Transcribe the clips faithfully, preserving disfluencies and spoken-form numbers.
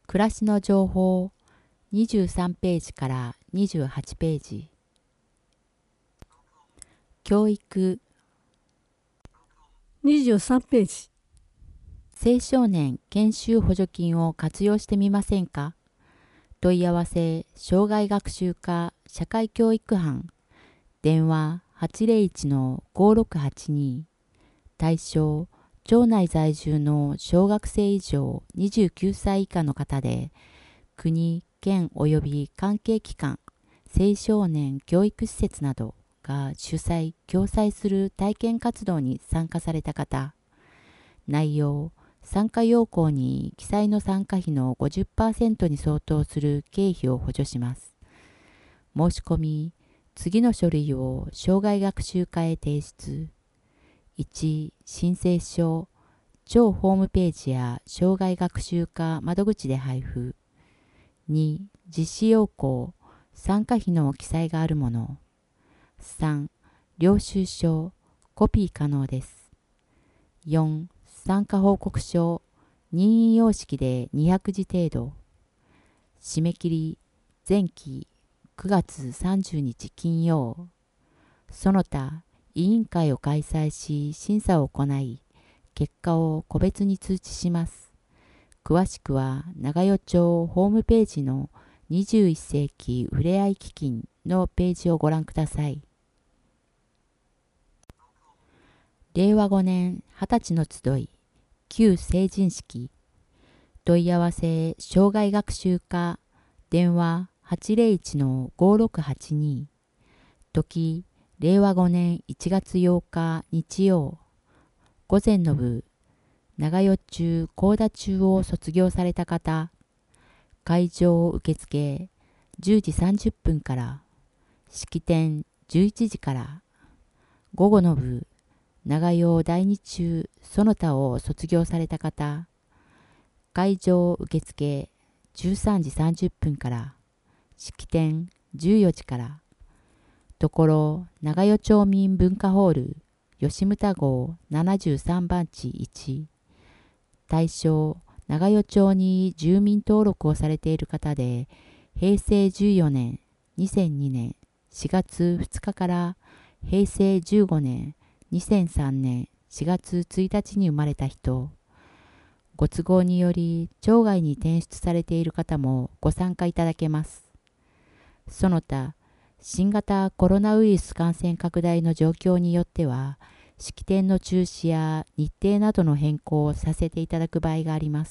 暮らしの情報にじゅうさんページからにじゅうはちページ。教育にじゅうさんページ。 青少年研修補助金を活用してみませんか？問い合わせ障害学習課社会教育班電話 はちゼロいちのごろくはちに。対象町内在住の小学生以上にじゅうきゅうさい以下の方で、国、県及び関係機関、青少年教育施設などが主催・共催する体験活動に参加された方。内容、参加要項に記載の参加費の ごじゅっパーセント に相当する経費を補助します。申し込み、次の書類を障害学習課へ提出。いち. 申請書、町ホームページや障害学習課窓口で配布。に. 実施要項、参加費の記載があるもの。さん. 領収書、コピー可能です。よん. 参加報告書、任意様式でにひゃくじ程度。締め切り、前期くがつさんじゅうにち金曜。その他、委員会を開催し審査を行い、結果を個別に通知します。詳しくは長与町ホームページのにじゅういっ世紀ふれあい基金のページをご覧ください。れいわごねんはたちの集い、旧成人式。問い合わせ障害学習課電話 はちゼロいちのごろくはちに。時れいわごねんいちがつようか日曜。午前の部、長与中高田中を卒業された方。会場受付じゅうじさんじゅっぷんから。式典じゅういちじから。午後の部、長与第二中その他を卒業された方。会場受付じゅうさんじさんじゅっぷんから。式典じゅうよじから。ところ長与町民文化ホール吉牟号ななじゅうさんばんちいち。対象長与町に住民登録をされている方で、へいせいじゅうよねんにせんにねんしがつふつかからへいせいじゅうごねんにせんさんねんしがつついたちに生まれた人。ご都合により町外に転出されている方もご参加いただけます。その他、新型コロナウイルス感染拡大の状況によっては、式典の中止や日程などの変更をさせていただく場合があります。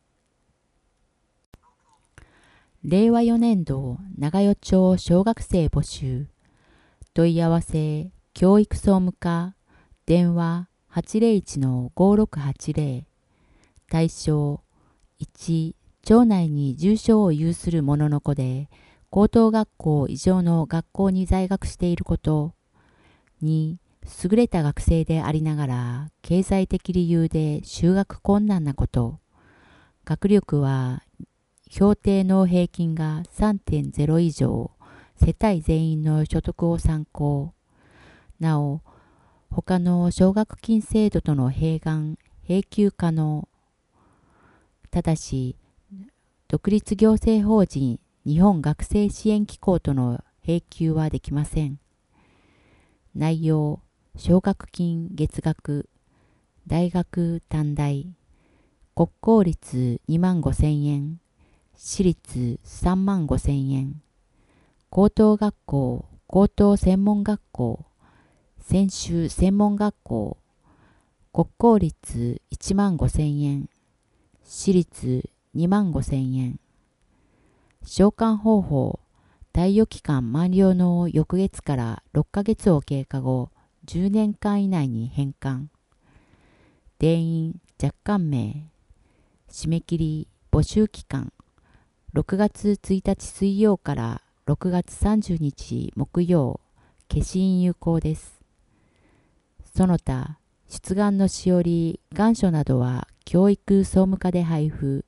れいわよねんど長与町小学生募集。問い合わせ教育総務課電話 はちゼロいちのごろくはちゼロ。対象いち. 町内に住所を有する者の子で、高等学校以上の学校に在学していること。に. 優れた学生でありながら、経済的理由で就学困難なこと。学力は、評定の平均が さんてんゼロ 以上、世帯全員の所得を参考。なお、他の奨学金制度との併願、併給可能。ただし、独立行政法人日本学生支援機構との併給はできません。内容、奨学金月額、大学短大、国公立にまんごせんえん、私立さんまんごせんえん、高等学校、高等専門学校、専修専門学校、国公立いちまんごせんえん、私立にまんごせんえん。償還方法、貸与期間満了の翌月からろっかげつを経過後、じゅうねんかん以内に返還。定員若干名。締め切り募集期間、ろくがつついたち水曜からろくがつさんじゅうにち木曜、消印有効です。その他、出願のしおり、願書などは教育総務課で配布。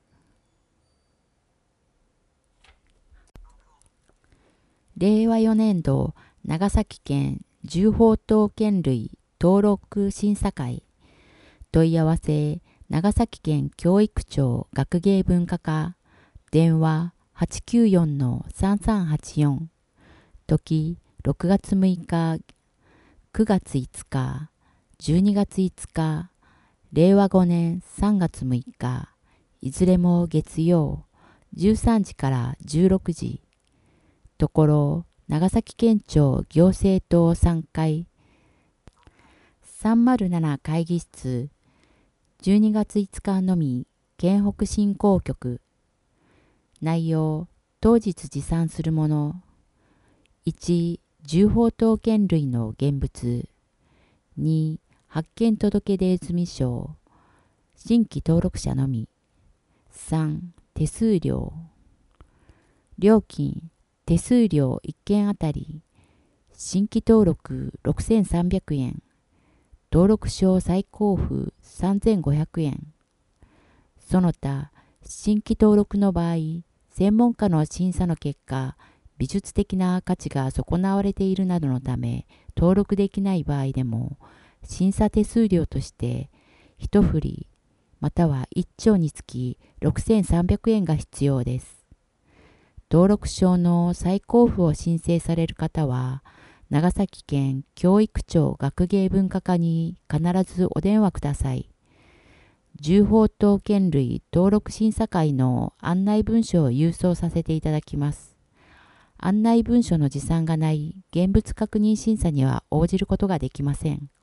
れいわよねんど長崎県銃砲刀剣類登録審査会。問い合わせ長崎県教育庁学芸文化課、電話 はちきゅうよんのさんさんはちよん、時ろくがつむいか、くがついつか、じゅうにがついつか、れいわごねんさんがつむいか、いずれも月曜、じゅうさんじからじゅうろくじ、ところ長崎県庁行政棟さんかい、さんまるなな会議室、じゅうにがついつかのみ、県北振興局。内容、当日持参するもの。いち、銃砲刀剣類の現物。に、発見届出済証。新規登録者のみ。さん、手数料。料金、手数料いっけんあたり、新規登録ろくせんさんびゃくえん。登録証再交付さんぜんごひゃくえん。その他、新規登録の場合、専門家の審査の結果、美術的な価値が損なわれているなどのため、登録できない場合でも、審査手数料として、一振り、またはいっちょうにつきろくせんさんびゃくえんが必要です。登録証の再交付を申請される方は、長崎県教育庁学芸文化課に必ずお電話ください。銃砲刀剣類登録審査会の案内文書を郵送させていただきます。案内文書の持参がない現物確認審査には応じることができません。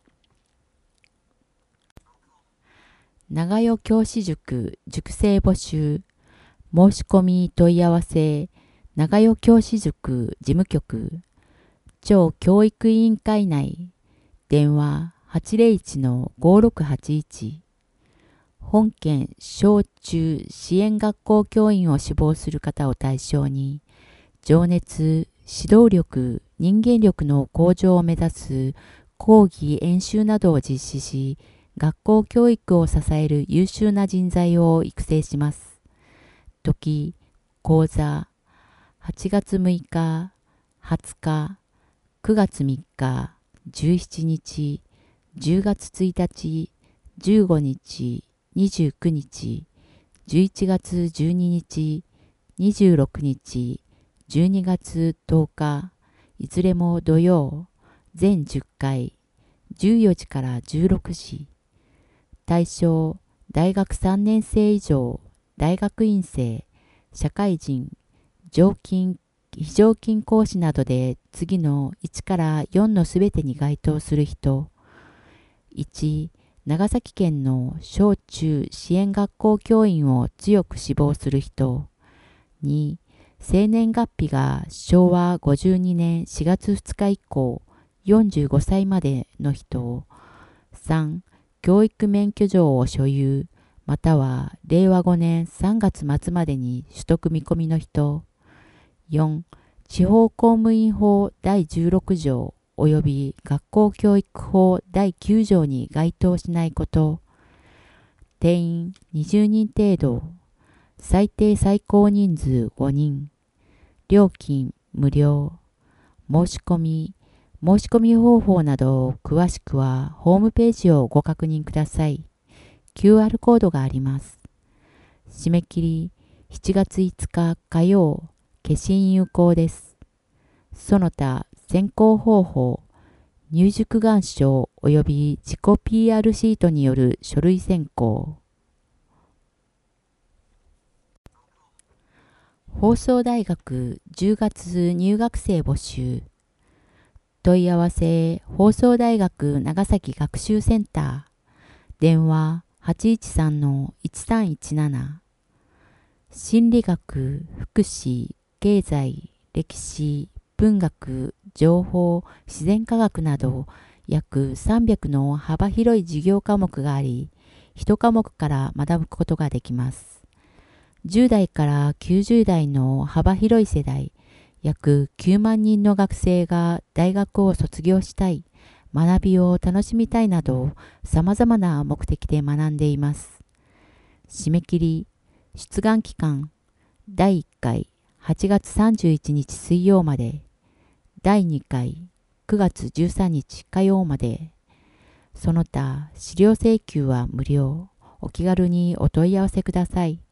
長代教師塾塾生募集申し込み問い合わせ長代教師塾事務局町教育委員会内電話 はちぜろいちのごろくはちいち。本県小中支援学校教員を志望する方を対象に情熱、指導力、人間力の向上を目指す講義演習などを実施し、学校教育を支える優秀な人材を育成します。時、講座、はちがつむいか、はつか、くがつみっか、じゅうしちにち、じゅうがつついたち、じゅうごにち、にじゅうくにち、じゅういちがつじゅうににち、にじゅうろくにち、じゅうにがつとおか、いずれも土曜、全じゅっかい、じゅうよじからじゅうろくじ。対象、大学さんねんせい以上、大学院生、社会人、常勤、非常勤講師などで次のいちからよんのすべてに該当する人。いち、長崎県の小中支援学校教員を強く志望する人。に、生年月日がしょうわごじゅうにねんしがつふつか以降よんじゅうごさいまでの人。さん、教育免許状を所有、またはれいわごねんさんがつまつまでに取得見込みの人。よん、地方公務員法だいじゅうろくじょう及び学校教育法だいきゅうじょうに該当しないこと。定員にじゅうにん程度。最低最高人数ごにん。料金無料。申し込み、申し込み方法など詳しくはホームページをご確認ください。キューアール コードがあります。締め切りしちがついつか火曜、消印有効です。その他選考方法、入塾願書及び自己 ピーアール シートによる書類選考。放送大学じゅうがつ入学生募集。問い合わせ放送大学長崎学習センター。電話 はちいちさんのいちさんいちなな。心理学、福祉、経済、歴史、文学、情報、自然科学など約さんびゃくの幅広い授業科目があり、いち科目から学ぶことができます。じゅうだいからきゅうじゅうだいの幅広い世代、約きゅうまんにんの学生が大学を卒業したい、学びを楽しみたいなど、様々な目的で学んでいます。締め切り、出願期間、だいいっかい、はちがつさんじゅういちにち水曜まで、だいにかい、くがつじゅうさんにち火曜まで。その他、資料請求は無料。 お気軽にお問い合わせください。